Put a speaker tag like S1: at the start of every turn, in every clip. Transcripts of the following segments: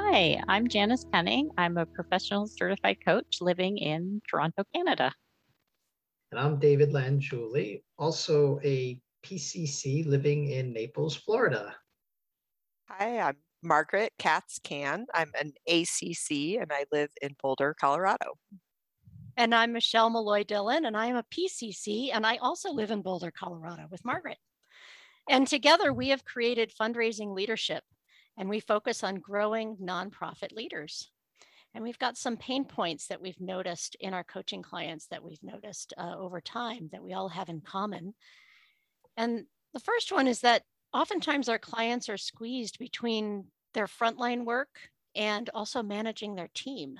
S1: Hi, I'm Janice Cunning. I'm a professional certified coach living in Toronto, Canada.
S2: And I'm David Lanjuli, also a PCC living in Naples, Florida.
S3: Hi, I'm Margaret Katz Can. I'm an ACC and I live in Boulder, Colorado.
S4: And I'm Michelle Malloy Dillon, and I am a PCC, and I also live in Boulder, Colorado with Margaret. And together we have created Fundraising Leadership, and we focus on growing nonprofit leaders. And we've got some pain points that we've noticed in our coaching clients that we've noticed over time that we all have in common. And the first one is that oftentimes our clients are squeezed between their frontline work and also managing their team.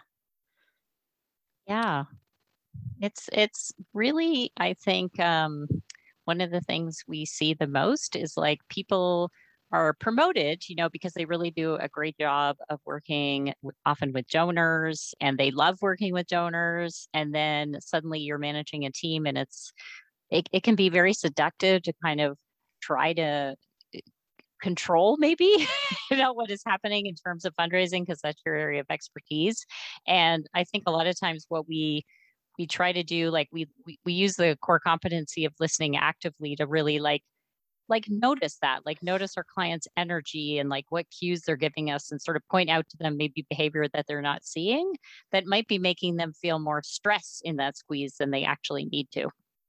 S1: Yeah, it's really, I think, one of the things we see the most is like people are promoted, because they really do a great job of working often with donors and they love working with donors. And then suddenly you're managing a team and it can be very seductive to kind of try to control maybe what is happening in terms of fundraising because that's your area of expertise. And I think a lot of times what we try to do, like we use the core competency of listening actively to really like notice that, like notice our clients energy and like what cues they're giving us and sort of point out to them maybe behavior that they're not seeing that might be making them feel more stress in that squeeze than they actually need to.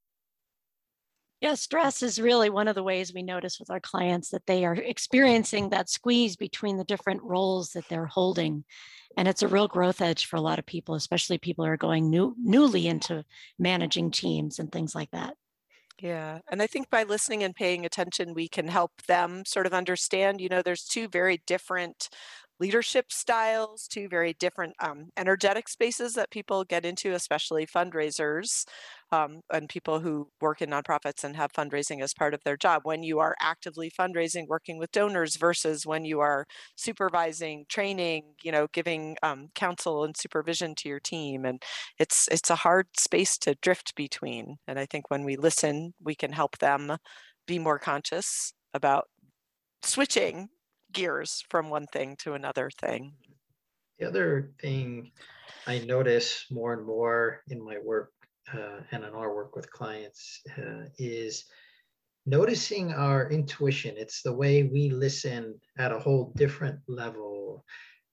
S4: Yeah, stress is really one of the ways we notice with our clients that they are experiencing that squeeze between the different roles that they're holding. And it's a real growth edge for a lot of people, especially people who are going newly into managing teams and things like that.
S3: Yeah. And I think by listening and paying attention, we can help them sort of understand, there's two very different leadership styles, two very different energetic spaces that people get into, especially fundraisers and people who work in nonprofits and have fundraising as part of their job. When you are actively fundraising, working with donors versus when you are supervising, training, giving counsel and supervision to your team. And it's a hard space to drift between. And I think when we listen, we can help them be more conscious about switching gears from one thing to another thing.
S2: The other thing I notice more and more in my work and in our work with clients is noticing our intuition. It's the way we listen at a whole different level.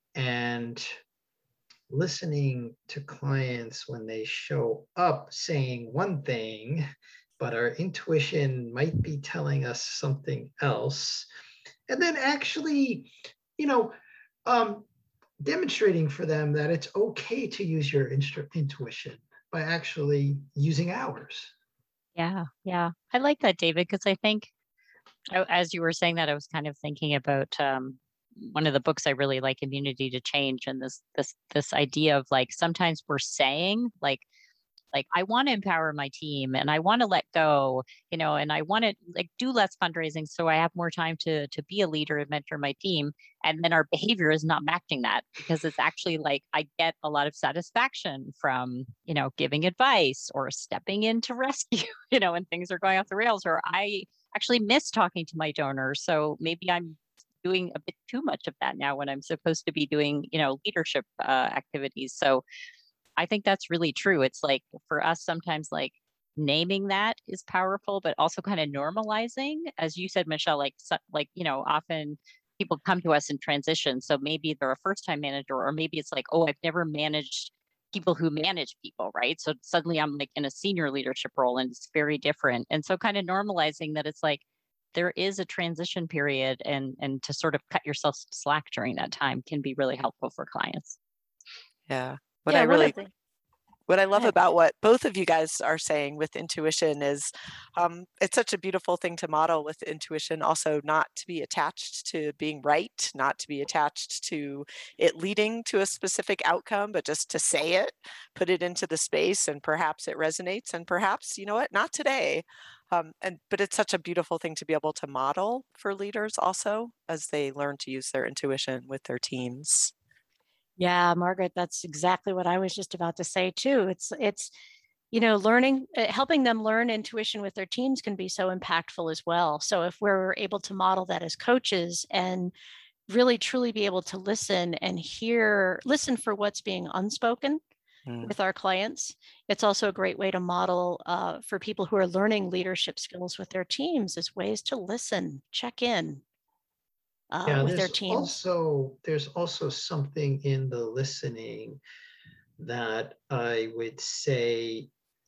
S2: And listening to clients when they show up saying one thing, but our intuition might be telling us something else. And then actually, you know, um, demonstrating for them that it's okay to use your intuition by actually using ours.
S1: Yeah, yeah, I like that, David, because I think as you were saying that, I was kind of thinking about one of the books I really like, Immunity to Change, and this idea of like sometimes we're saying like I want to empower my team and I want to let go, and I want to like do less fundraising so I have more time to be a leader and mentor my team. And then our behavior is not matching that because it's actually like I get a lot of satisfaction from, giving advice or stepping in to rescue, when things are going off the rails, or I actually miss talking to my donors. So maybe I'm doing a bit too much of that now when I'm supposed to be doing, leadership activities. So I think that's really true. It's like for us, sometimes like naming that is powerful, but also kind of normalizing, as you said, Michelle, often people come to us in transition. So maybe they're a first time manager, or maybe it's like, oh, I've never managed people who manage people, right? So suddenly I'm like in a senior leadership role and it's very different. And so kind of normalizing that it's like, there is a transition period and to sort of cut yourself some slack during that time can be really helpful for clients.
S3: Yeah.
S4: Yeah,
S3: What I love
S4: ahead.
S3: about what both of you guys are saying with intuition is it's such a beautiful thing to model with intuition, also not to be attached to being right, not to be attached to it leading to a specific outcome, but just to say it, put it into the space, and perhaps it resonates, and perhaps, you know what, not today. But it's such a beautiful thing to be able to model for leaders also as they learn to use their intuition with their teams.
S4: Yeah, Margaret, that's exactly what I was just about to say too. It's learning, helping them learn intuition with their teams can be so impactful as well. So if we're able to model that as coaches and really truly be able to listen and listen for what's being unspoken with our clients. It's also a great way to model for people who are learning leadership skills with their teams, is ways to listen, check in with their teams.
S2: There's also something in the listening that I would say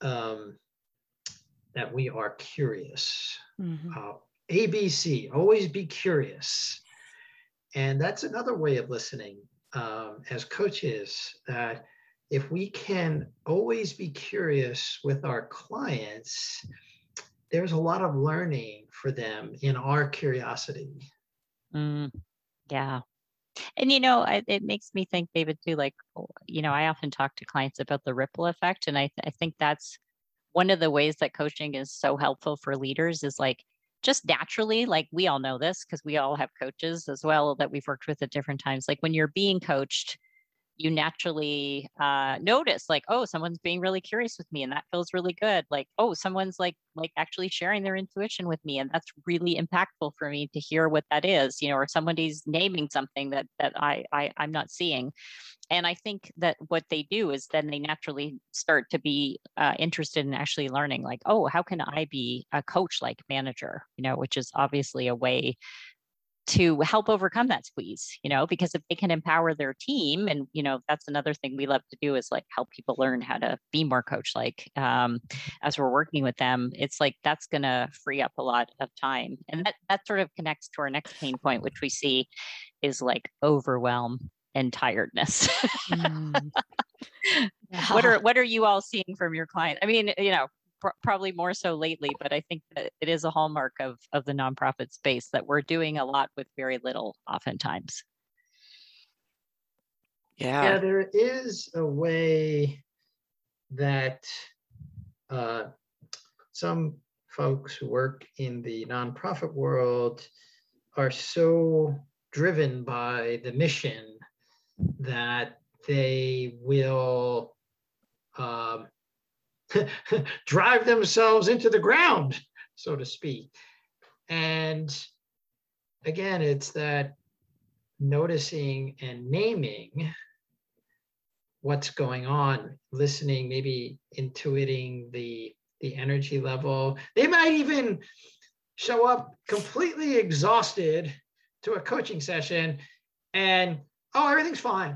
S2: that we are curious. ABC, always be curious. And that's another way of listening as coaches, that if we can always be curious with our clients, there's a lot of learning for them in our curiosity.
S1: Yeah. And, it makes me think, David, too, like, I often talk to clients about the ripple effect. And I think that's one of the ways that coaching is so helpful for leaders, is like, just naturally, like, we all know this because we all have coaches as well that we've worked with at different times. Like, when you're being coached, you naturally notice, like, oh, someone's being really curious with me, and that feels really good. Like, oh, someone's like actually sharing their intuition with me, and that's really impactful for me to hear what that is, or somebody's naming something that I'm not seeing. And I think that what they do is then they naturally start to be interested in actually learning, like, oh, how can I be a coach like manager, which is obviously a way to help overcome that squeeze, because if they can empower their team, and, that's another thing we love to do, is like help people learn how to be more coach-like as we're working with them. It's like, that's going to free up a lot of time. And that sort of connects to our next pain point, which we see is like overwhelm and tiredness. What are you all seeing from your client? I mean, probably more so lately, but I think that it is a hallmark of the nonprofit space that we're doing a lot with very little oftentimes.
S2: Yeah, there is a way that some folks who work in the nonprofit world are so driven by the mission that they will drive themselves into the ground, so to speak. And again, it's that noticing and naming what's going on, listening, maybe intuiting the energy level. They might even show up completely exhausted to a coaching session and, oh, everything's fine.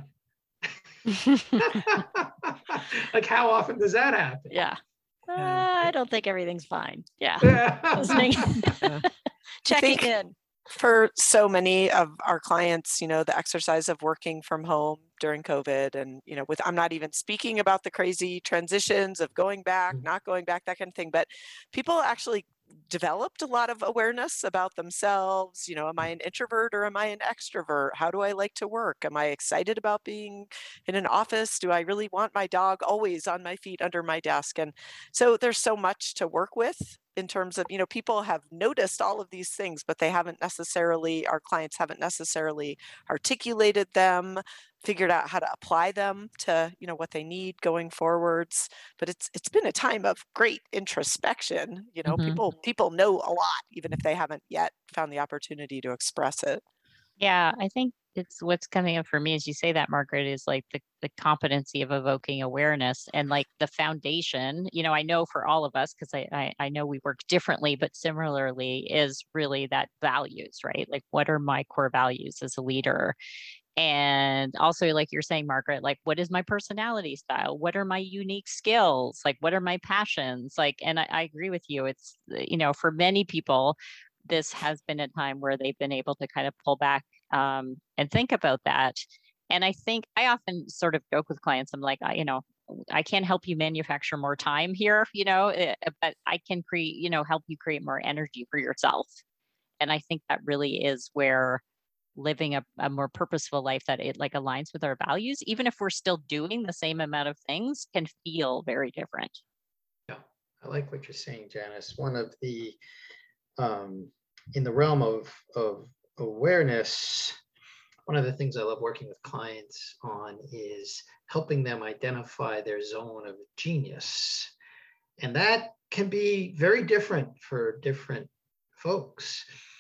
S2: Like, how often does that happen?
S4: Yeah. I don't think everything's fine. Yeah. Listening. Checking in.
S3: For so many of our clients, the exercise of working from home during COVID, and, I'm not even speaking about the crazy transitions of going back, not going back, that kind of thing, but people actually developed a lot of awareness about themselves. Am I an introvert or am I an extrovert? How do I like to work? Am I excited about being in an office? Do I really want my dog always on my feet under my desk? And so there's so much to work with in terms of, people have noticed all of these things, but our clients haven't necessarily articulated them, figured out how to apply them to, what they need going forwards. But it's been a time of great introspection. People know a lot, even if they haven't yet found the opportunity to express it.
S1: Yeah, I think it's what's coming up for me as you say that, Margaret, is like the competency of evoking awareness, and like the foundation, I know for all of us, because I know we work differently, but similarly, is really that values, right? Like, what are my core values as a leader? And also, like you're saying, Margaret, like, what is my personality style? What are my unique skills? Like, what are my passions? Like, and I agree with you. It's, for many people, this has been a time where they've been able to kind of pull back and think about that. And I think I often sort of joke with clients, I'm like, I can't help you manufacture more time here, but I can create, help you create more energy for yourself. And I think that really is where living a more purposeful life that it like aligns with our values, even if we're still doing the same amount of things, can feel very different.
S2: Yeah, I like what you're saying, Janice. One of the in the realm of awareness, one of the things I love working with clients on is helping them identify their zone of genius. And that can be very different for different folks.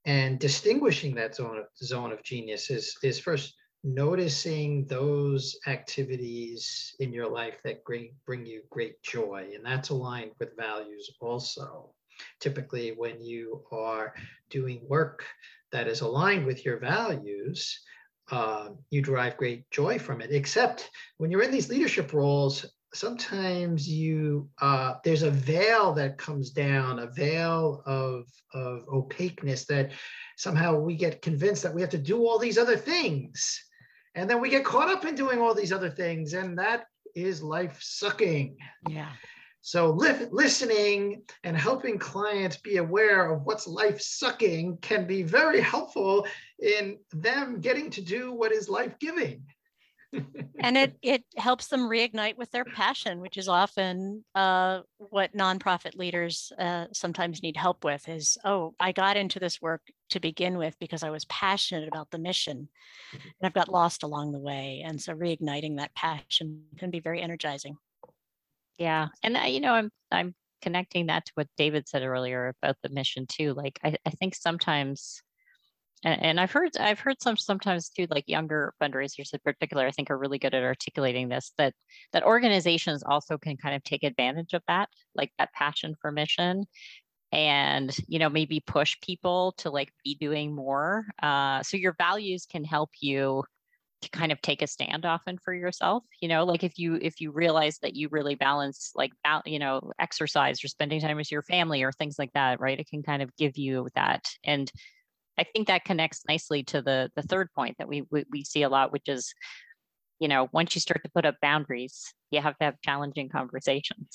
S2: And distinguishing that zone of genius is first noticing those activities in your life that bring you great joy. And that's aligned with values also. Typically, when you are doing work that is aligned with your values, you derive great joy from it. Except when you're in these leadership roles, sometimes there's a veil that comes down, a veil of opaqueness, that somehow we get convinced that we have to do all these other things. And then we get caught up in doing all these other things, and that is life sucking.
S4: Yeah.
S2: So listening and helping clients be aware of what's life sucking can be very helpful in them getting to do what is life giving.
S4: And it helps them reignite with their passion, which is often what nonprofit leaders sometimes need help with is, oh, I got into this work to begin with because I was passionate about the mission, and I've got lost along the way. And so reigniting that passion can be very energizing.
S1: Yeah. And I'm connecting that to what David said earlier about the mission too. Like I think sometimes, and I've heard sometimes too, like younger fundraisers in particular, I think are really good at articulating this, that organizations also can kind of take advantage of that, like that passion for mission, and maybe push people to like be doing more. So your values can help you to kind of take a stand often for yourself, like if you realize that you really balance like exercise or spending time with your family or things like that, right? It can kind of give you that. And I think that connects nicely to the third point that we see a lot, which is, once you start to put up boundaries, you have to have challenging conversations.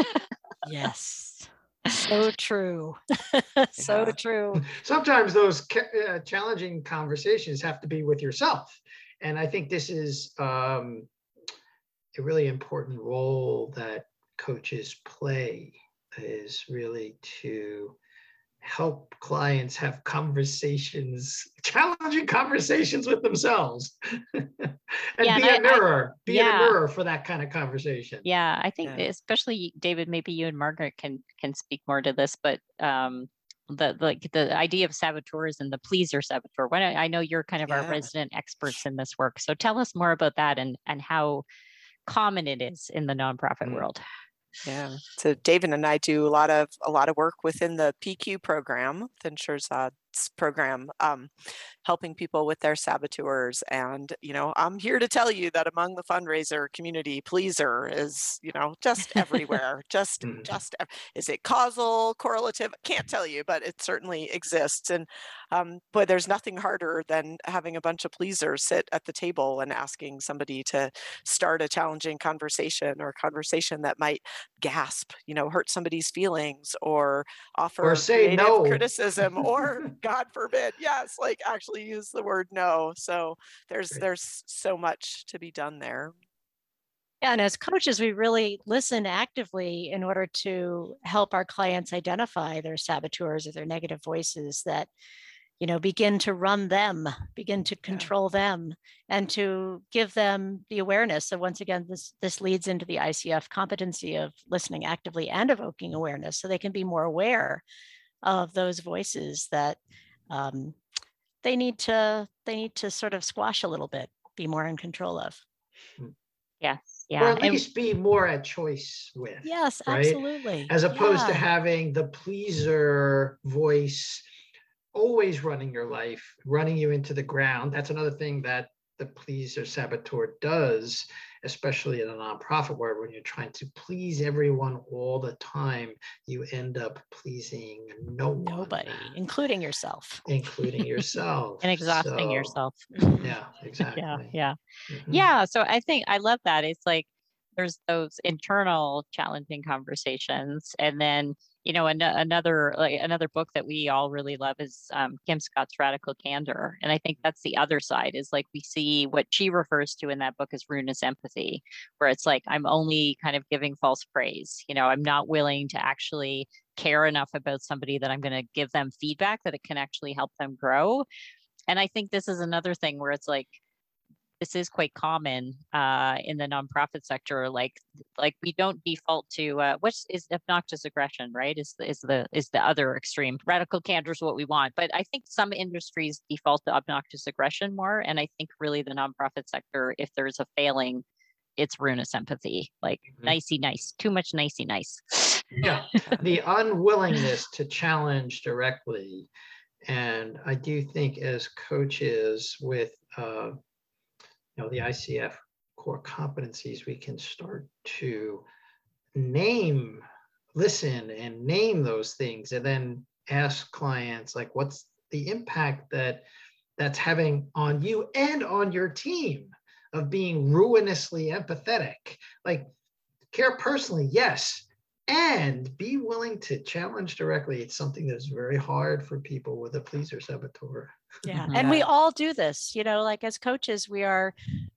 S4: Yes. So true. So true.
S2: Sometimes those challenging conversations have to be with yourself. And I think this is a really important role that coaches play, is really to help clients have challenging conversations with themselves, and be a mirror for that kind of conversation.
S1: Yeah, I think especially David, maybe you and Margaret can speak more to this, but the idea of saboteurs and the pleaser saboteur. I know you're kind of our resident experts in this work, so tell us more about that and how common it is in the nonprofit world.
S3: Yeah. So David and I do a lot of work within the PQ program, the Insure's program, helping people with their saboteurs. And, I'm here to tell you that among the fundraiser community, pleaser is, just everywhere. Just, is it causal, correlative? I can't tell you, but it certainly exists. And boy, there's nothing harder than having a bunch of pleasers sit at the table and asking somebody to start a challenging conversation, or a conversation that might gasp, hurt somebody's feelings, or offer
S2: or say no
S3: criticism, or God forbid, yes, like actually use the word no. So there's so much to be done there.
S4: Yeah, and as coaches, we really listen actively in order to help our clients identify their saboteurs or their negative voices that begin to run them, begin to control them, and to give them the awareness. So once again, this leads into the ICF competency of listening actively and evoking awareness, so they can be more aware of those voices that they need to sort of squash a little bit, be more in control of.
S1: Yes. Yeah.
S2: Or at least be more at choice with.
S4: Yes,
S2: right?
S4: Absolutely.
S2: As opposed to having the pleaser voice always running your life, running you into the ground. That's another thing that the pleaser saboteur does, especially in a nonprofit world. When you're trying to please everyone all the time, you end up pleasing
S4: nobody, including yourself.
S2: And
S1: exhausting yourself.
S2: Yeah, exactly.
S1: Yeah. Yeah. So I think I love that. It's like there's those internal challenging conversations, and then another book that we all really love is Kim Scott's Radical Candor. And I think that's the other side, is like we see what she refers to in that book as ruinous empathy, where it's like, I'm only kind of giving false praise. I'm not willing to actually care enough about somebody that I'm going to give them feedback that it can actually help them grow. And I think this is another thing where it's like, this is quite common in the nonprofit sector. Like we don't default to what is obnoxious aggression, right? Is the other extreme. Radical candor is what we want, but I think some industries default to obnoxious aggression more, and I think really the nonprofit sector, if there's a failing, it's ruinous empathy, like nicey nice, too much nicey nice.
S2: Yeah, the unwillingness to challenge directly. And I do think as coaches with the ICF core competencies, we can start to listen and name those things, and then ask clients, like, what's the impact that's having on you and on your team of being ruinously empathetic? Like, care personally, yes, and be willing to challenge directly. It's something that's very hard for people with a pleaser saboteur.
S4: Yeah. And we all do this, like as coaches, we are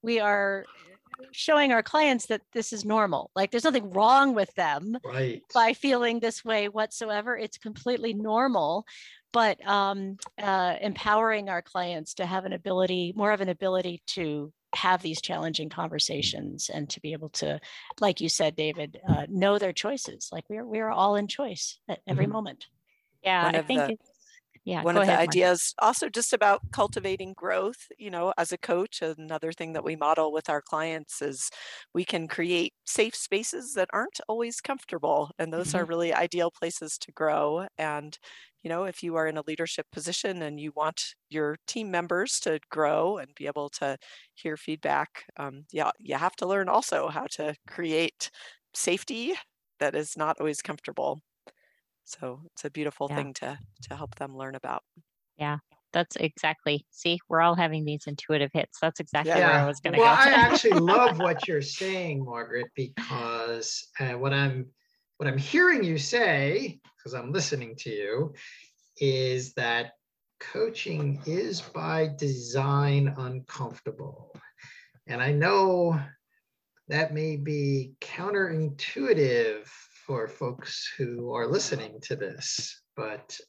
S4: showing our clients that this is normal. Like there's nothing wrong with them by feeling this way whatsoever. It's completely normal, but empowering our clients to have more of an ability to have these challenging conversations and to be able to, like you said, David, know their choices. Like we are all in choice at every moment.
S1: Yeah,
S3: one of the ideas also just about cultivating growth, as a coach, another thing that we model with our clients is we can create safe spaces that aren't always comfortable. And those are really ideal places to grow. And, if you are in a leadership position and you want your team members to grow and be able to hear feedback, you have to learn also how to create safety that is not always comfortable. So it's a beautiful thing to help them learn about.
S1: Yeah, that's exactly. See, we're all having these intuitive hits. That's exactly where I was going to go.
S2: Well, I actually love what you're saying, Margaret, because what I'm hearing you say, because I'm listening to you, is that coaching is by design uncomfortable. And I know that may be counterintuitive for folks who are listening to this, but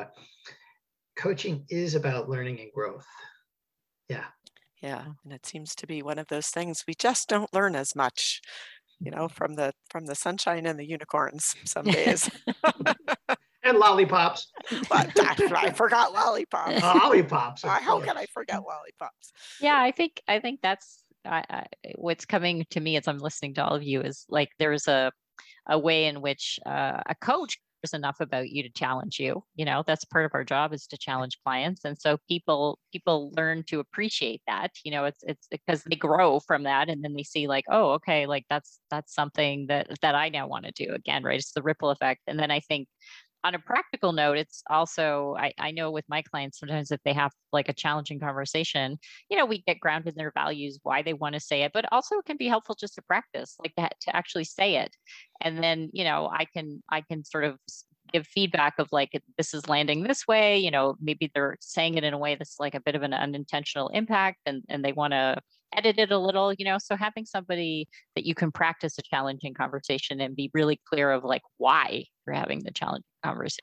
S2: coaching is about learning and growth. Yeah.
S3: Yeah, and it seems to be one of those things we just don't learn as much, from the sunshine and the unicorns some days.
S2: And lollipops.
S3: I forgot lollipops.
S2: Lollipops.
S3: How can I forget lollipops?
S1: Yeah, I think that's what's coming to me as I'm listening to all of you is like there's a way in which a coach cares enough about you to challenge you. That's part of our job, is to challenge clients, and so people learn to appreciate that. It's because they grow from that, and then they see like, oh, okay, like that's something that I now want to do again, right? It's the ripple effect. And then I think on a practical note, it's also, I know with my clients, sometimes if they have like a challenging conversation, we get grounded in their values, why they want to say it, but also it can be helpful just to practice, like to actually say it. And then, I can sort of give feedback of like, this is landing this way, maybe they're saying it in a way that's like a bit of an unintentional impact, and they want to edit it a little, so having somebody that you can practice a challenging conversation and be really clear of like why you're having the challenging conversation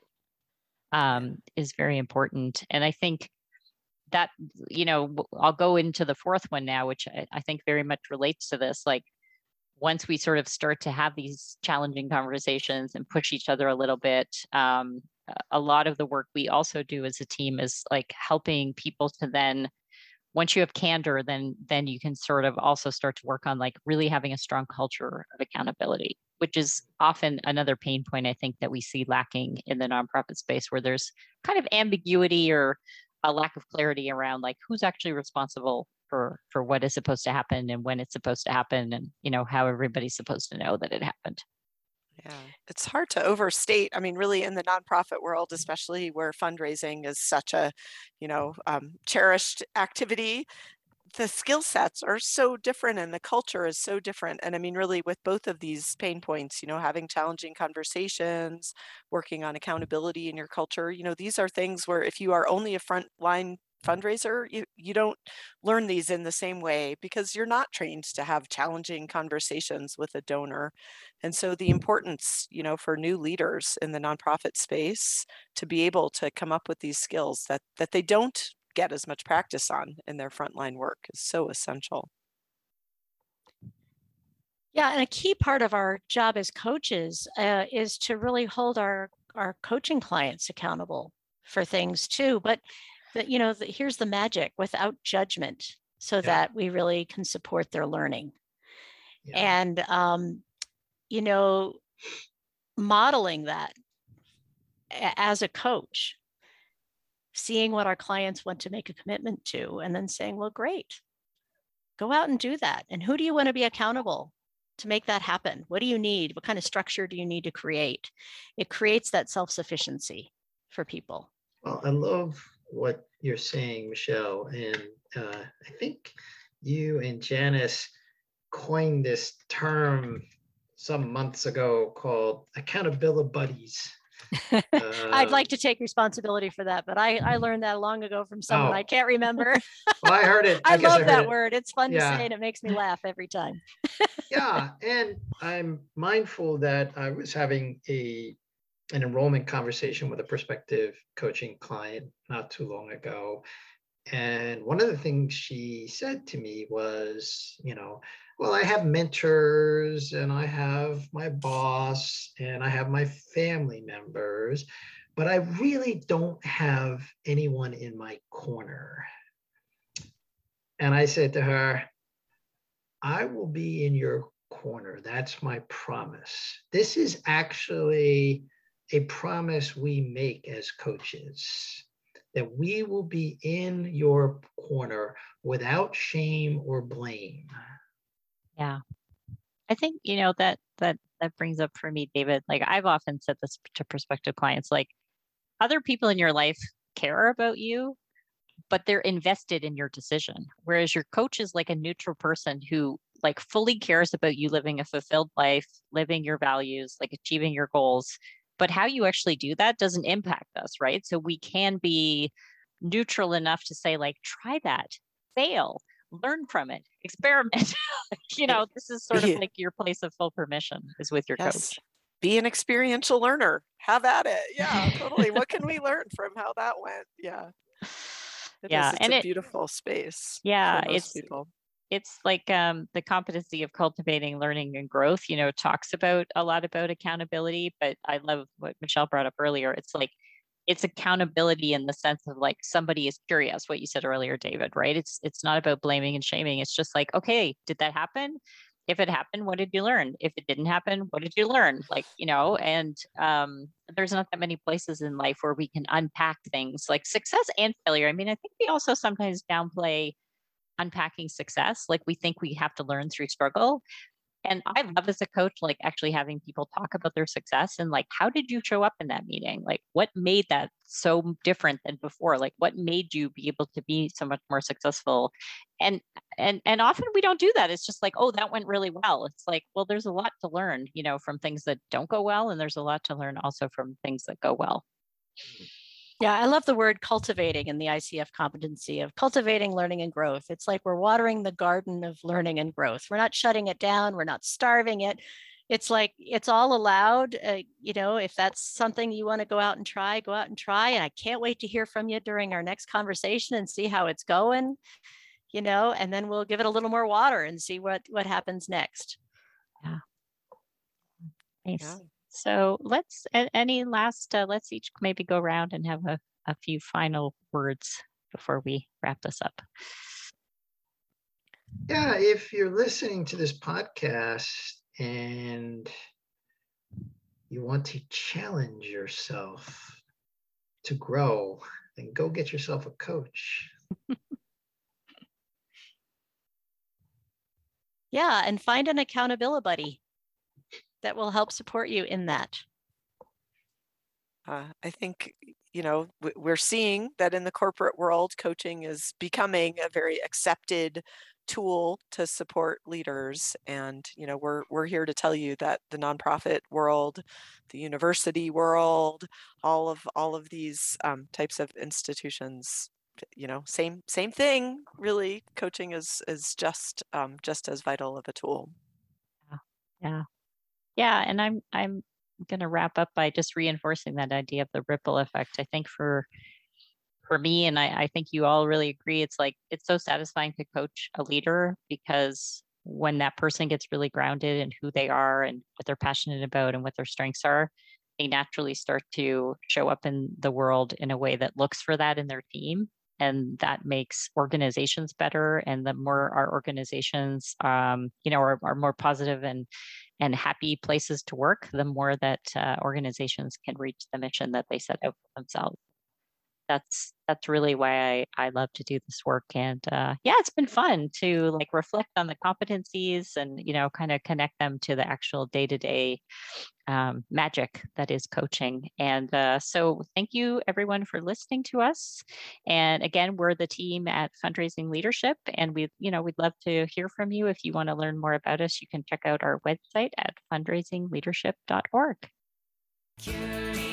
S1: is very important. And I think that, I'll go into the fourth one now, which I think very much relates to this. Like once we sort of start to have these challenging conversations and push each other a little bit, a lot of the work we also do as a team is like helping people to then, once you have candor, then you can sort of also start to work on like really having a strong culture of accountability, which is often another pain point I think that we see lacking in the nonprofit space, where there's kind of ambiguity or a lack of clarity around like who's actually responsible for what is supposed to happen and when it's supposed to happen, and how everybody's supposed to know that it happened.
S3: Yeah, it's hard to overstate. I mean, really in the nonprofit world, especially where fundraising is such a, cherished activity, the skill sets are so different and the culture is so different. And I mean, really with both of these pain points, having challenging conversations, working on accountability in your culture, these are things where if you are only a frontline fundraiser, you don't learn these in the same way because you're not trained to have challenging conversations with a donor. And so the importance, for new leaders in the nonprofit space to be able to come up with these skills that they don't get as much practice on in their frontline work is so essential.
S4: Yeah, and a key part of our job as coaches is to really hold our coaching clients accountable for things too. But here's the magic: without judgment, so that we really can support their learning.
S2: Yeah.
S4: And modeling that as a coach, seeing what our clients want to make a commitment to, and then saying, well, great, go out and do that. And who do you want to be accountable to make that happen? What do you need? What kind of structure do you need to create? It creates that self-sufficiency for people.
S2: Well, I love what you're saying, Michelle. And I think you and Janice coined this term some months ago called accountability buddies.
S4: I'd like to take responsibility for that, but I learned that long ago from someone I can't remember.
S2: Well, I heard it.
S4: I love that word. It's fun to say, and it makes me laugh every time.
S2: Yeah, and I'm mindful that I was having an enrollment conversation with a prospective coaching client not too long ago. And one of the things she said to me was, well, I have mentors and I have my boss and I have my family members, but I really don't have anyone in my corner. And I said to her, I will be in your corner. That's my promise. This is actually a promise we make as coaches, that we will be in your corner without shame or blame.
S1: Yeah. I think, that brings up for me, David, like I've often said this to prospective clients, like other people in your life care about you, but they're invested in your decision. Whereas your coach is like a neutral person who like fully cares about you living a fulfilled life, living your values, like achieving your goals. But how you actually do that doesn't impact us, right? So we can be neutral enough to say, like, try that, fail, learn from it, experiment. This is sort of like your place of full permission is with your coach.
S3: Be an experiential learner. Have at it. Yeah, totally. What can we learn from how that went? Yeah. It's a beautiful space.
S1: Yeah,
S3: for most people.
S1: It's like the competency of cultivating learning and growth, talks about a lot about accountability, but I love what Michelle brought up earlier. It's like, it's accountability in the sense of like somebody is curious, what you said earlier, David, right? It's not about blaming and shaming. It's just like, okay, did that happen? If it happened, what did you learn? If it didn't happen, what did you learn? Like, and there's not that many places in life where we can unpack things like success and failure. I mean, I think we also sometimes downplay unpacking success. Like we think we have to learn through struggle. And I love as a coach, like actually having people talk about their success and like, how did you show up in that meeting? Like what made that so different than before? Like what made you be able to be so much more successful? And often we don't do that. It's just like, oh, that went really well. It's like, well, there's a lot to learn, from things that don't go well. And there's a lot to learn also from things that go well.
S4: Yeah, I love the word cultivating in the ICF competency of cultivating learning and growth. It's like we're watering the garden of learning and growth. We're not shutting it down. We're not starving it. It's like it's all allowed. If that's something you want to go out and try, go out and try. And I can't wait to hear from you during our next conversation and see how it's going, and then we'll give it a little more water and see what happens next.
S1: Yeah. Nice. Yeah. So let's each maybe go around and have a few final words before we wrap this up.
S2: Yeah, if you're listening to this podcast and you want to challenge yourself to grow, then go get yourself a coach.
S4: Yeah, and find an accountability buddy that will help support you in that.
S3: I think, we're seeing that in the corporate world, coaching is becoming a very accepted tool to support leaders. And, we're here to tell you that the nonprofit world, the university world, all of these types of institutions, same thing, really. Coaching is just as vital of a tool.
S1: Yeah. And I'm going to wrap up by just reinforcing that idea of the ripple effect. I think for for me, and I think you all really agree, it's like, it's so satisfying to coach a leader, because when that person gets really grounded in who they are and what they're passionate about and what their strengths are, they naturally start to show up in the world in a way that looks for that in their team. And that makes organizations better. And the more our organizations, are more positive and happy places to work, the more that organizations can reach the mission that they set out for themselves. That's really why I love to do this work. And yeah, it's been fun to like reflect on the competencies and, kind of connect them to the actual day-to-day magic that is coaching. And so thank you everyone for listening to us. And again, we're the team at Fundraising Leadership, and we'd love to hear from you. If you want to learn more about us, you can check out our website at fundraisingleadership.org.